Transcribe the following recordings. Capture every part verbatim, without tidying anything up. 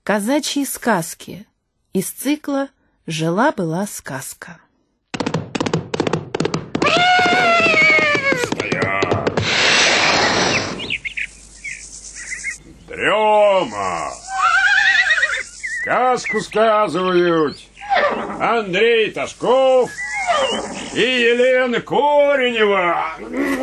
Казачьи сказки из цикла «Жила-была сказка». Стоять! Дрема! Сказку сказывают Андрей Ташков и Елена Коренева.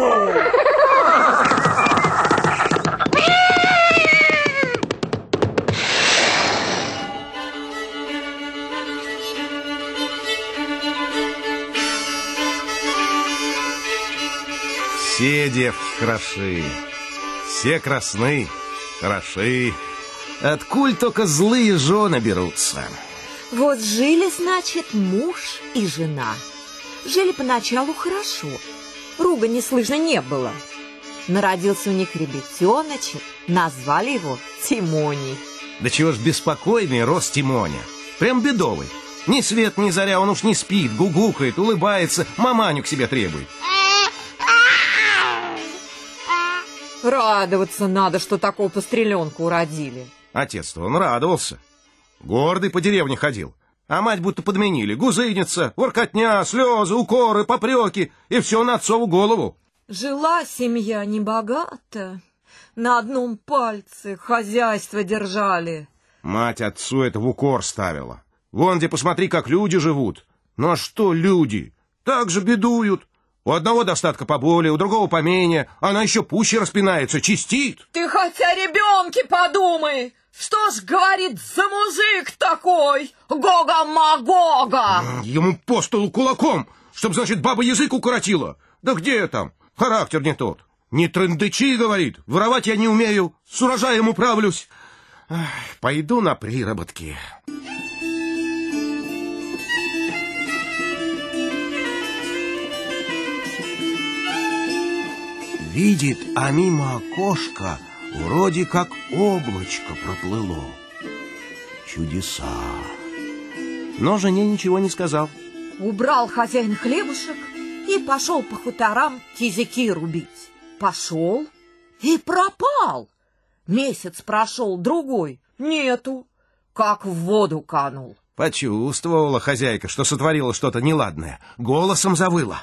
Все девки хороши, все красны, хороши. Откуль только злые жены берутся? Вот жили, значит, муж и жена. Жили поначалу хорошо, ругани слышно не было. Народился у них ребятеночек, назвали его Тимоней. Да чего ж беспокойный рос Тимоня, прям бедовый. Ни свет, ни заря, он уж не спит, гугукает, улыбается, маманю к себе требует. Радоваться надо, что такого постреленку уродили. Отец-то он радовался. Гордый по деревне ходил. А мать будто подменили. Гузыница, воркотня, слезы, укоры, попреки. И все на отцову голову. Жила семья небогато. На одном пальце хозяйство держали. Мать отцу это в укор ставила. Вон где посмотри, как люди живут. Ну а что люди? Так же бедуют. У одного достатка поболее, у другого поменее. Она еще пуще распинается, чистит. Ты хотя ребенке подумай. Что ж, говорит, за мужик такой? Гога-магога. Ему по столу кулаком, чтоб, значит, баба язык укоротила. Да где там? Характер не тот. Не трындычи, говорит. Воровать я не умею. С урожаем управлюсь. Ах, пойду на приработки. Видит, а мимо окошка вроде как облачко проплыло. Чудеса. Но жене ничего не сказал. Убрал хозяин хлебушек и пошел по хуторам кизяки рубить. Пошел и пропал. Месяц прошел, другой нету, как в воду канул. Почувствовала хозяйка, что сотворила что-то неладное. Голосом завыла.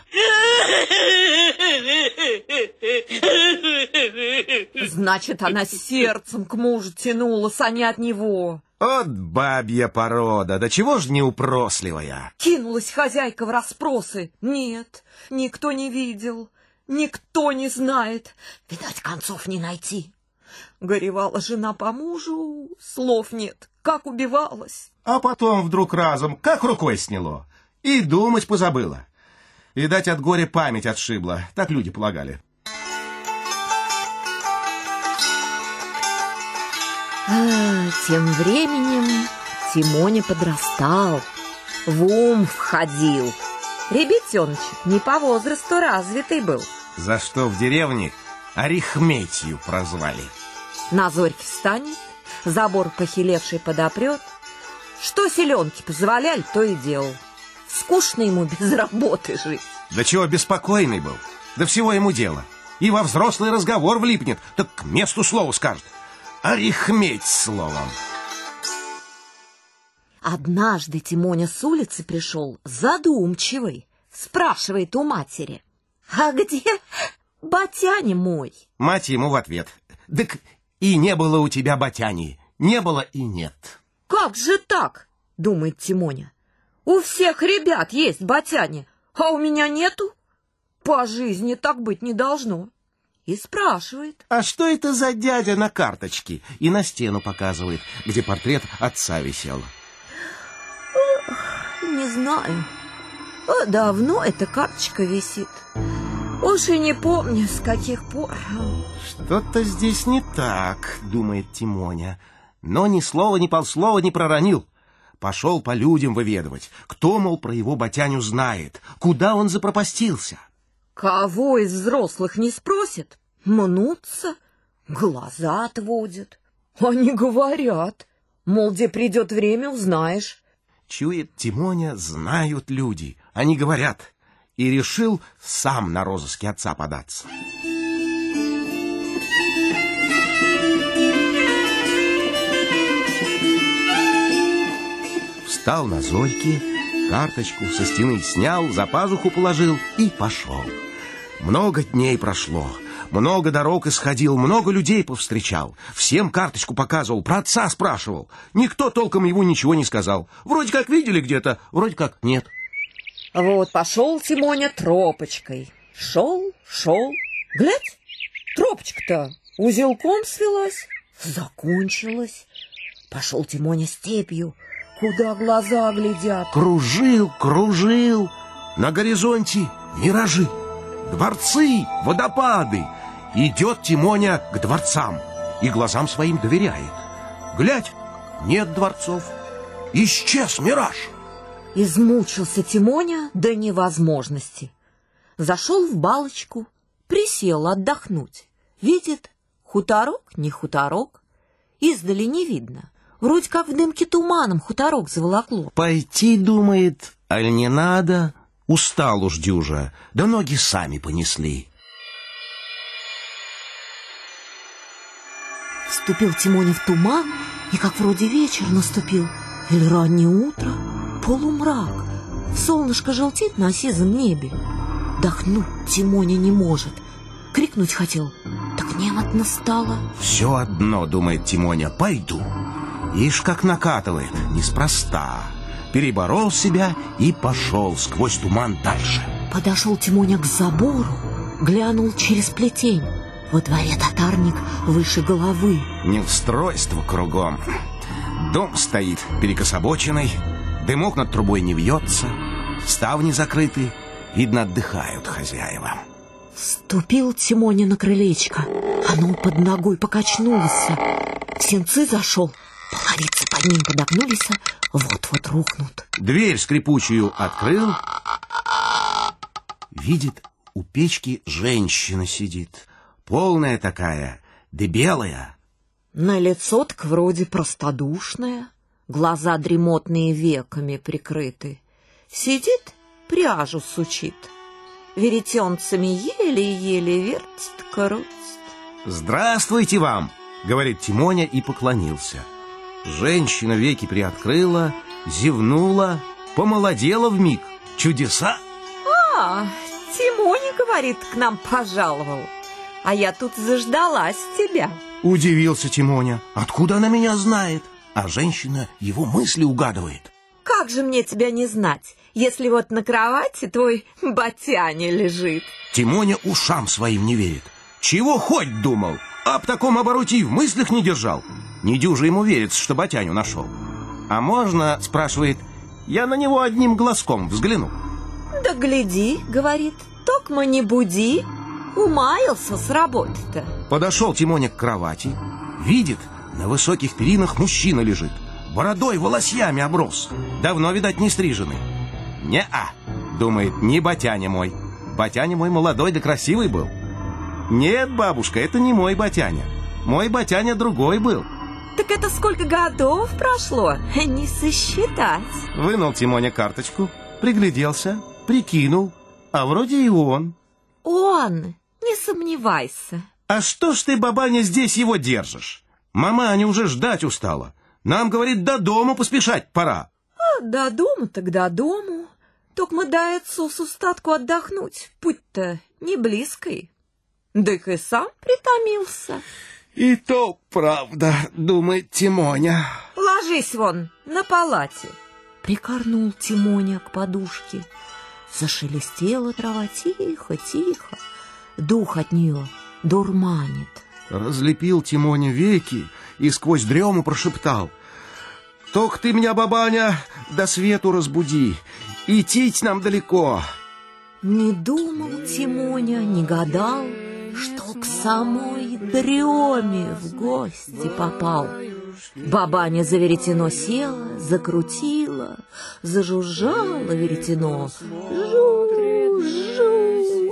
Значит, она сердцем к мужу тянулась, а не от него. От бабья порода, да чего ж неупросливая. Кинулась хозяйка в расспросы. Нет, никто не видел, никто не знает. Видать, концов не найти. Горевала жена по мужу, слов нет, как убивалась. А потом вдруг разом, как рукой сняло. И думать позабыла. Видать, от горя память отшибла, так люди полагали. А, тем временем Тимоня подрастал, в ум входил. Ребятеночек не по возрасту развитый был. За что в деревне Арихметью прозвали. На зорьке встанет, забор похилевший подопрет. Что селенки позволяли, то и делал. Скучно ему без работы жить. Да чего беспокойный был, да всего ему дело. И во взрослый разговор влипнет, так к месту слово скажет. Арихметь словом. Однажды Тимоня с улицы пришел задумчивый. Спрашивает у матери: а где батяня мой? Мать ему в ответ: так и не было у тебя батяни, не было и нет. Как же так, думает Тимоня. У всех ребят есть батяни, а у меня нету. По жизни так быть не должно. И спрашивает: а что это за дядя на карточке? И на стену показывает, где портрет отца висел. Не знаю. Давно эта карточка висит. Уж и не помню, с каких пор. Что-то здесь не так, думает Тимоня. Но ни слова, ни полслова не проронил. Пошел по людям выведывать, кто, мол, про его батяню знает, куда он запропастился. Кого из взрослых не спросит, мнутся, глаза отводят. Они говорят, мол, где придет время, узнаешь. Чует Тимоня, знают люди, они говорят, и решил сам на розыски отца податься. встал на зойки, карточку со стены снял, за пазуху положил и пошел. Много дней прошло, много дорог исходил, много людей повстречал. Всем карточку показывал, про отца спрашивал. Никто толком ему ничего не сказал. Вроде как видели где-то, вроде как нет. Вот пошел Тимоня тропочкой. Шел, шел. Глядь, тропочка-то узелком свелась, закончилась. Пошел Тимоня степью, куда глаза глядят. Кружил, кружил. На горизонте миражи, дворцы, водопады. Идет Тимоня к дворцам и глазам своим доверяет. Глядь, нет дворцов. Исчез мираж. Измучился Тимоня до невозможности. Зашел в балочку, присел отдохнуть. Видит, хуторок не хуторок, издали не видно. Вроде как в дымке туманом хуторок заволокло. Пойти, думает, аль не надо? Устал уж дюжа, да ноги сами понесли. Вступил Тимоня в туман, и как вроде вечер наступил, или раннее утро, полумрак. Солнышко желтит на сизом небе. Дохнуть Тимоня не может. Крикнуть хотел, так немотно стало. Все одно, думает Тимоня, пойду. Ишь, как накатывает, неспроста. Переборол себя и пошел сквозь туман дальше. Подошел Тимоня к забору, глянул через плетень. Во дворе татарник выше головы. Неустройство кругом. Дом стоит перекособоченный, дымок над трубой не вьется, ставни закрыты, видно, отдыхают хозяева. Ступил Тимоня на крылечко, оно под ногой покачнулось. В сенцы зашел, половицы под ним подогнулись, вот-вот рухнут. Дверь скрипучую открыл, видит, у печки женщина сидит, полная такая, да белая. На лицо так вроде простодушная, глаза дремотные веками прикрыты. Сидит, пряжу сучит, веретенцами еле-еле вертит, крутит. «Здравствуйте вам!» — говорит Тимоня и поклонился. Женщина веки приоткрыла, зевнула, помолодела вмиг. Чудеса! А, Тимоня, говорит, к нам пожаловал, а я тут заждалась тебя. Удивился Тимоня. Откуда она меня знает? А женщина его мысли угадывает. Как же мне тебя не знать, если вот на кровати твой батяня лежит? Тимоня ушам своим не верит. Чего хоть думал? Об таком обороте и в мыслях не держал. Недюже ему верится, что батяню нашел. А можно, спрашивает, я на него одним глазком взгляну? Да гляди, говорит, токмо не буди. Умаялся с работы-то. Подошел Тимоня к кровати, видит, на высоких перинах мужчина лежит, бородой волосьями оброс, давно, видать, не стриженный. Не-а, думает, не батяня мой. Батяня мой молодой да красивый был. Нет, бабушка, это не мой батяня. Мой батяня другой был. Так это сколько годов прошло, не сосчитать. Вынул Тимоня карточку, пригляделся, прикинул, а вроде и он. Он, не сомневайся. А что ж ты, бабаня, здесь его держишь? Маманя уже ждать устала. Нам, говорит, до дому поспешать пора. А до дому так до дому. Только мы до отцу с устатку отдохнуть. Путь-то не близкий. Да и сам притомился. И то правда, думает Тимоня. Ложись вон на палате. Прикорнул Тимоня к подушке. Зашелестела трава тихо-тихо. Дух от нее дурманит. Разлепил Тимоня веки и сквозь дрему прошептал: «Только ты меня, бабаня, до свету разбуди, идти нам далеко». Не думал Тимоня, не гадал, что к самой дреме в гости попал. Бабаня за веретено села, закрутила, зажужжало веретено. Жу-жу-жу.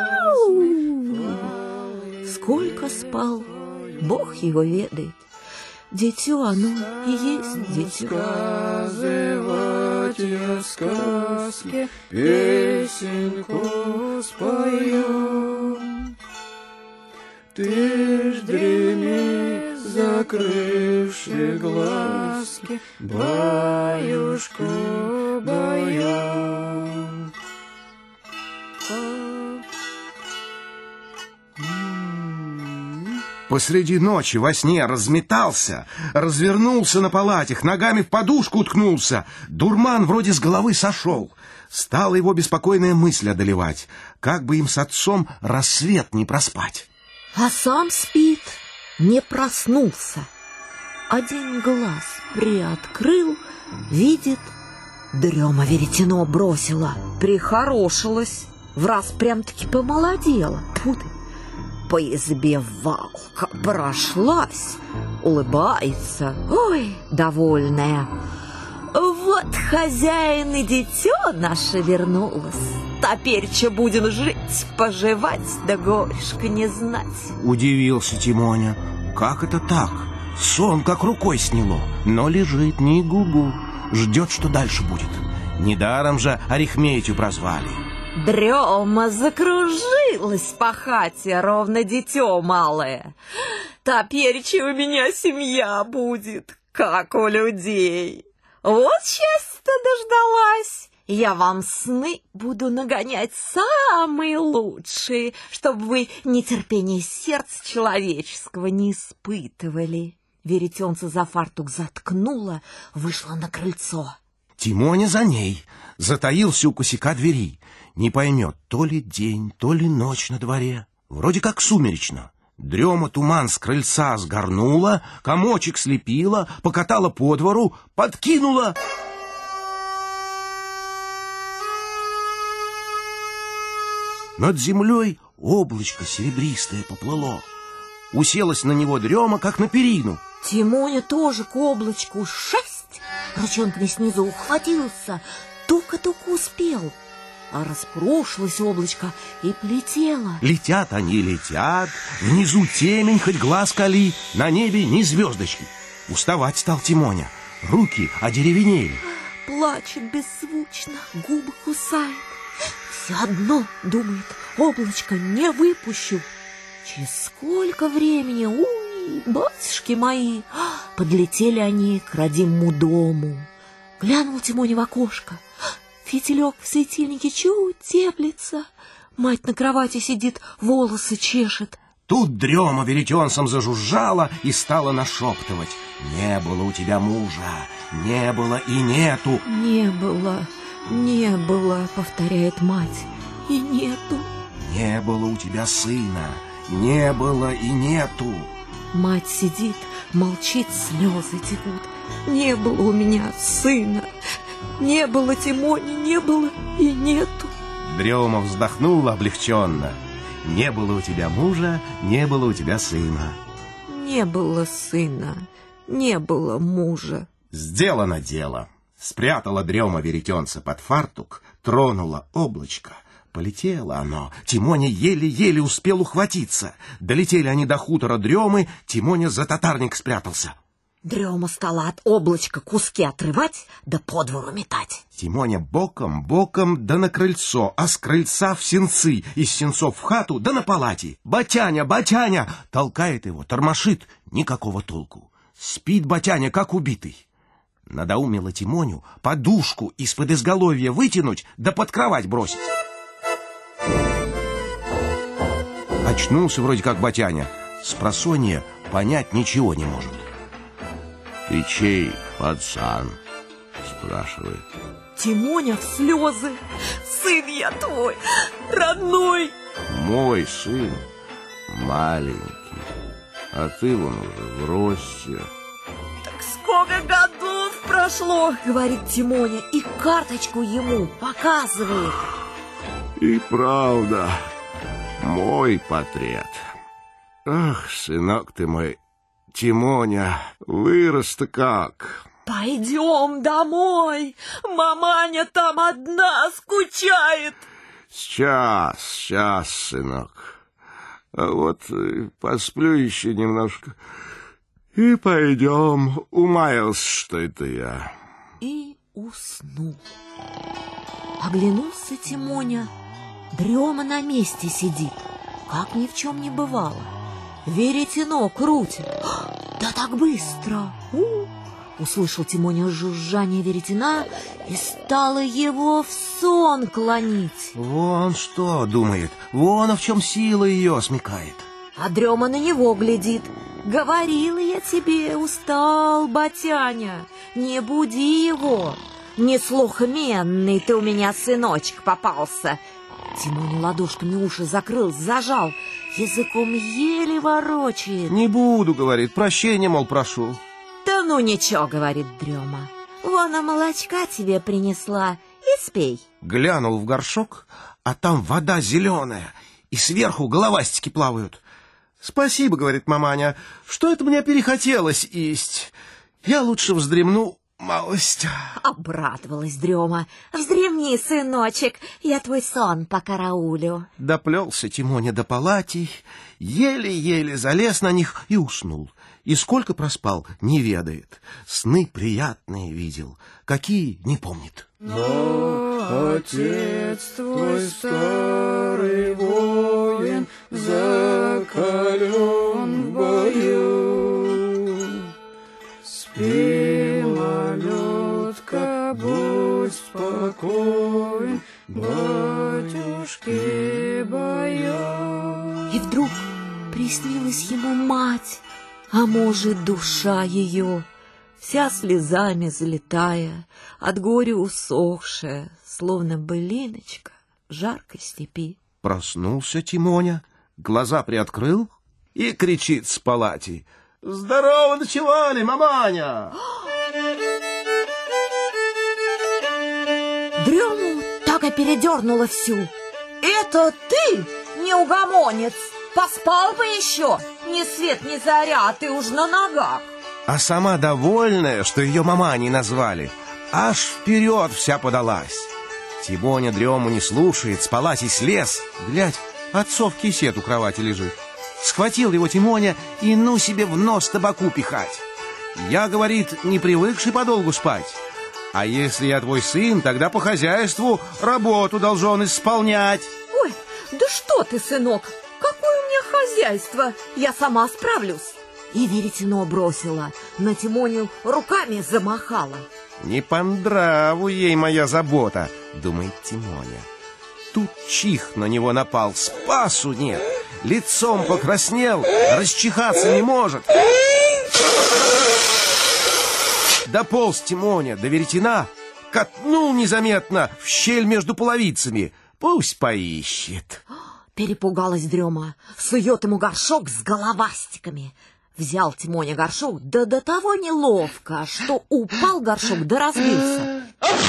Сколько спал, Бог его ведает. Дитё оно и есть дитё. Сказывать я сказки, песенку спою. Ты ж дреми закрывши глазки, баюшку, баю. Посреди ночи во сне разметался, развернулся на палатях, ногами в подушку уткнулся. Дурман вроде с головы сошел. Стала его беспокойная мысль одолевать, как бы им с отцом рассвет не проспать. А сам спит, не проснулся. Один глаз приоткрыл, видит, дрема веретено бросила, прихорошилась, враз прям-таки помолодела. Тьфу ты. По избе валка прошлась, улыбается, ой, довольная. Вот хозяин и дитё наше вернулось. Теперь-че будем жить, поживать, да горюшка не знать. Удивился Тимоня. Как это так? Сон как рукой сняло, но лежит ни губу, ждет, что дальше будет. Недаром же арифметию прозвали. Дрема закружилась по хате, ровно дитё малое. Теперь-че у меня семья будет, как у людей. Вот счастье-то дождалась. Я вам сны буду нагонять самые лучшие, чтобы вы нетерпение сердца человеческого не испытывали. Веретенце за фартук заткнула, вышла на крыльцо. Тимоня за ней, затаился у косяка двери. Не поймет, то ли день, то ли ночь на дворе. Вроде как сумеречно. Дрема туман с крыльца сгорнула, комочек слепила, покатала по двору, подкинула. Над землей облачко серебристое поплыло. Уселась на него дрема, как на перину. Тимоня тоже к облачку шесть, ручонками снизу ухватился, только-только успел. А распрошилось облачко и полетело. Летят они, летят, внизу темень, хоть глаз кали, на небе ни звездочки. Уставать стал Тимоня, руки одеревенели. Плачет беззвучно, губы кусает. Все одно, думает, облачко не выпущу. Через сколько времени, уй, батюшки мои, подлетели они к родимому дому. Глянул Тимоня в окошко. Фитилек в светильнике чуть теплится. Мать на кровати сидит, волосы чешет. Тут дрема веретенцем зажужжала и стала нашептывать. Не было у тебя мужа, не было и нету. Не было, не было, повторяет мать, и нету. Не было у тебя сына, не было и нету. Мать сидит, молчит, слезы текут. Не было у меня сына. Не было, Тимони, не было и нету. Дрема вздохнула облегченно. Не было у тебя мужа, не было у тебя сына. Не было сына, не было мужа. Сделано дело. Спрятала дрема веретенца под фартук, тронула облачко. Полетело оно. Тимоня еле-еле успел ухватиться. Долетели они до хутора дремы, Тимоня за татарник спрятался. Дрема стала от облачка куски отрывать, да по двору метать. Тимоня боком-боком, да на крыльцо, а с крыльца в сенцы, из сенцов в хату, да на палате. «Батяня, батяня!» Толкает его, тормошит, никакого толку. Спит батяня, как убитый. Надоумила Тимоню подушку из-под изголовья вытянуть, да под кровать бросить. Очнулся вроде как батяня, спросонья понять ничего не может. «И чей пацан?» спрашивает. Тимоня в слезы. Сын я твой, родной. Мой сын маленький, а ты вон уже в росте. Так сколько годов прошло, говорит Тимоня, и карточку ему показывает. И правда, мой портрет. Ах, сынок ты мой, Тимоня, вырос-то как. Пойдем домой, маманя там одна скучает. Сейчас, сейчас, сынок. А вот посплю еще немножко и пойдем. Умаялся, что это я. И уснул. Оглянулся Тимоня. Дрема на месте сидит, как ни в чем не бывало. веретено крутит. Да так быстро! У! Услышал Тимоня жужжание веретена и стало его в сон клонить. Вон что, думает, вон в чем сила ее смекает. А дрема на него глядит. Говорила я тебе, устал батяня, не буди его. Неслухменный ты у меня сыночек попался. Тимоня ладошками уши закрыл, зажал, языком еле ворочает. Не буду, говорит, прощения, мол, прошу. Да ну ничего, говорит дрема. Вон, а молочка тебе принесла, и спей. Глянул в горшок, а там вода зеленая, и сверху головастики плавают. Спасибо, говорит маманя, что это мне перехотелось есть. Я лучше вздремну малость. Обрадовалась дрема. Вздремни, сыночек, я твой сон покараулю. Доплелся Тимоня до палатей, еле-еле залез на них и уснул. И сколько проспал, не ведает. Сны приятные видел, какие не помнит. Но отец твой старый воин закален в бою. Спи, малютка, будь спокоен, батюшки боя. И вдруг приснилась ему мать, а может, душа ее, вся слезами залетая, от горя усохшая, словно былиночка в жаркой степи. Проснулся Тимоня, глаза приоткрыл и кричит с палати: «Здорово ночевали, маманя!» Дрему так и передернула всю. «Это ты, неугомонец? Поспал бы еще? Ни свет, ни заря, а ты уж на ногах!» А сама довольная, что ее маманей назвали, аж вперед вся подалась. Тимоня дрему не слушает, с палати слез. Глядь, отцов кисет у кровати лежит. Схватил его Тимоня и ну себе в нос табаку пихать. Я, говорит, не привыкший подолгу спать. А если я твой сын, тогда по хозяйству работу должен исполнять. Ой, да что ты, сынок, какое у меня хозяйство, я сама справлюсь. И веретено бросила, на Тимоню руками замахала. Не по нраву ей моя забота, думает Тимоня. Тут чих на него напал, спасу нет. Лицом покраснел, расчихаться не может. Дополз Тимоня до веретена, катнул незаметно в щель между половицами. Пусть поищет. Перепугалась дрема, сует ему горшок с головастиками. Взял Тимоня горшок, да до того неловко, что упал горшок да разбился.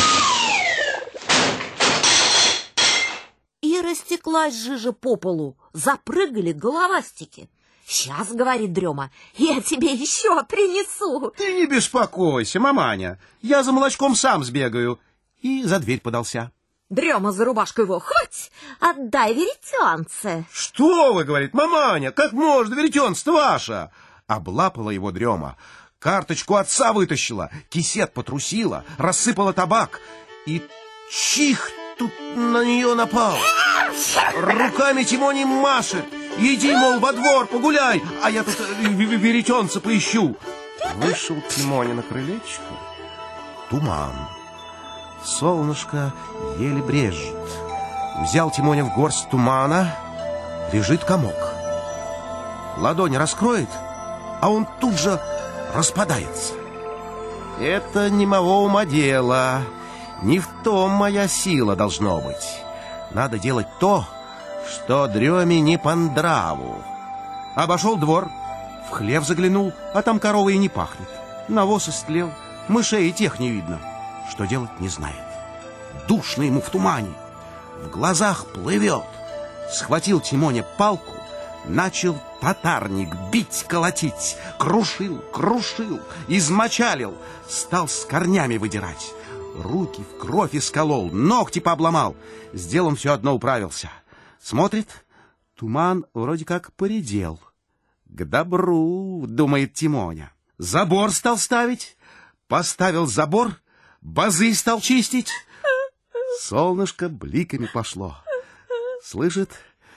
И растеклась жижа по полу, запрыгали головастики. «Сейчас, — говорит дрема, — я тебе еще принесу». Ты не беспокойся, маманя, я за молочком сам сбегаю. И за дверь подался. Дрема за рубашку его: «Хоть отдай веретенце». Что вы, говорит, маманя, как можно, веретенство ваше? Облапала его дрема, карточку отца вытащила, кисет потрусила, рассыпала табак. И чих тут на нее напал. Руками Тимоня машет. Иди, мол, во двор погуляй, а я тут веретенце поищу. Вышел Тимоня на крылечко. Туман. Солнышко еле брежет. Взял Тимоня в горсть тумана. Лежит комок. Ладонь раскроет, а он тут же распадается. Это не моего ума дело. Не в том моя сила должно быть. Надо делать то, что дреме не по нраву. Обошел двор, в хлев заглянул, а там корова и не пахнет. Навоз истлел, мышей и тех не видно. Что делать, не знает. Душно ему в тумане, в глазах плывет. Схватил Тимоня палку, начал татарник бить, колотить. Крушил, крушил, измочалил, стал с корнями выдирать. Руки в кровь исколол, ногти пообломал. С делом все одно управился. Смотрит, туман вроде как поредел. К добру, думает Тимоня. Забор стал ставить, поставил забор, базы стал чистить. Солнышко бликами пошло. Слышит,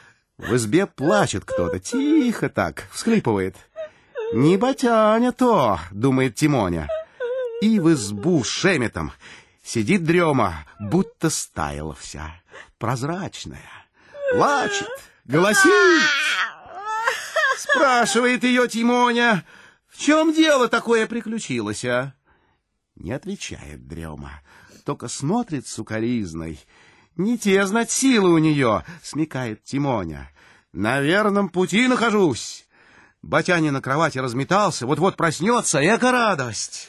В избе плачет кто-то, тихо так, всхлипывает. «Не Батяня то», — думает Тимоня. И в избу шеметом сидит дрема, будто стаяла вся, прозрачная. Плачет, голосит. Спрашивает ее Тимоня: «В чем дело такое приключилось, а?» Не отвечает дрема, только смотрит сукоризной. Не те, знать, силы у нее, смекает Тимоня. На верном пути нахожусь. Батяня на кровати разметался, вот-вот проснется, эка радость.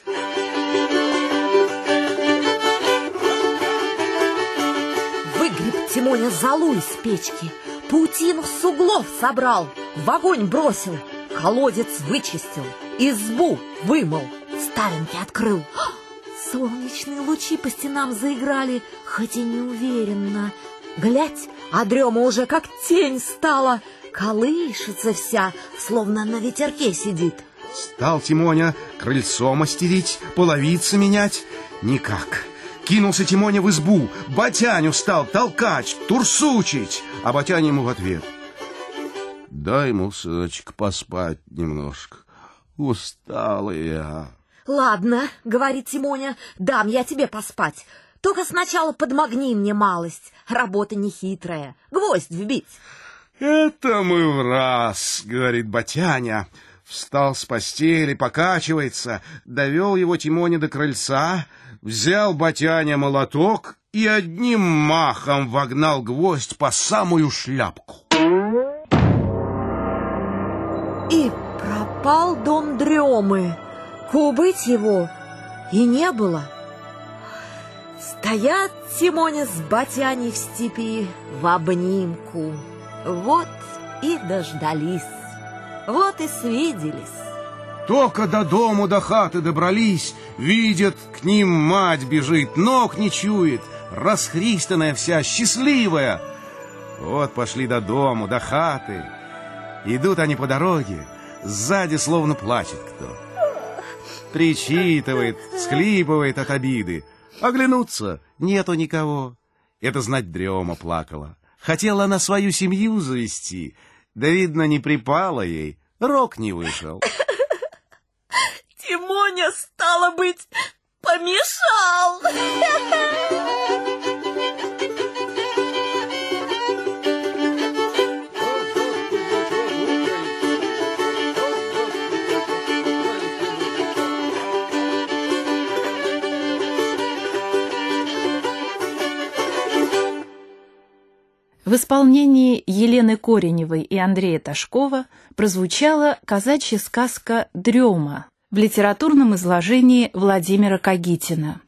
Выгреб Тимоня золу из печки, паутину с углов собрал, в огонь бросил, колодец вычистил, избу вымыл, ставенки открыл. Солнечные лучи по стенам заиграли, хоть и неуверенно. Глядь, а дрема уже как тень стала, колышется вся, словно на ветерке сидит. Стал Тимоня крыльцо мастерить, половицы менять. Никак. Кинулся Тимоня в избу, Батяню стал толкать, турсучить, а Батяня ему в ответ: «Дай ему, сыночек, поспать немножко, устал я». «Ладно, — говорит Тимоня, — дам я тебе поспать. Только сначала подмогни мне малость, работа нехитрая, гвоздь вбить». «Это мы в раз, — говорит Батяня». Встал с постели, покачивается, довел его Тимоня до крыльца, взял Батяня молоток и одним махом вогнал гвоздь по самую шляпку. И пропал дом дремы. Убыть его и не было. Стоят Тимоня с Батяней в степи в обнимку. Вот и дождались, вот и свиделись. Только до дому, до хаты добрались, видят, к ним мать бежит, ног не чует, расхристанная вся, счастливая. Вот пошли до дому, до хаты. Идут они по дороге, сзади словно плачет кто. Причитывает, схлипывает от обиды. Оглянуться — нету никого. Это, знать, дрема плакала. Хотела она свою семью завести, да, видно, не припало ей, рок не вышел. Тимоня, стало быть, помешал. В исполнении Елены Кореневой и Андрея Ташкова прозвучала казачья сказка «Дрема» в литературном изложении Владимира Кагитина.